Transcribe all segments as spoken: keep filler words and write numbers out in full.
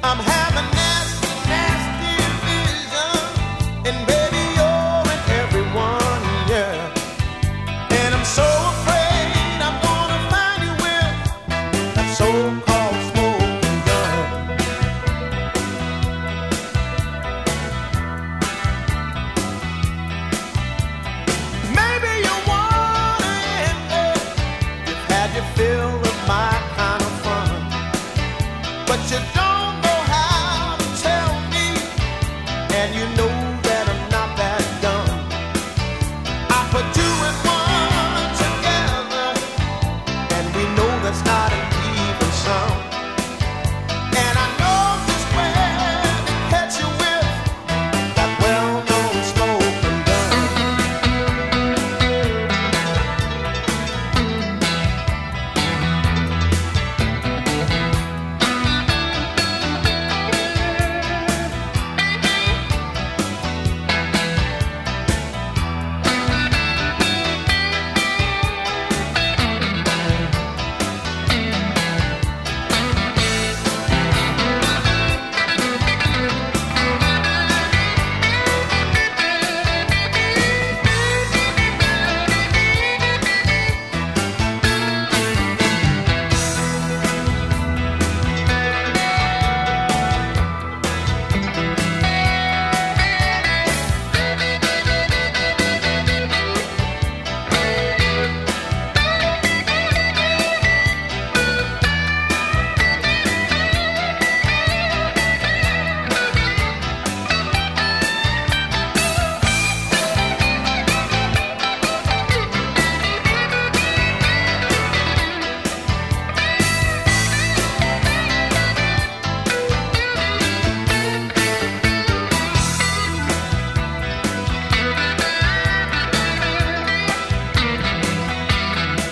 I'm having nasty, nasty vision, and baby you're in everyone, yeah. And I'm so afraid I'm gonna find you with that so-called smoking gun. Maybe you wanna end it. You've had your fill of my kind of fun, but you don't know how to tell me, and you know that I'm not that dumb. I put two and one together, and we know that's not an even sum. And I know just where to catch you with that well-known smoking gun.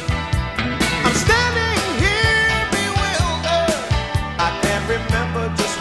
I'm standing here bewildered. I can't remember just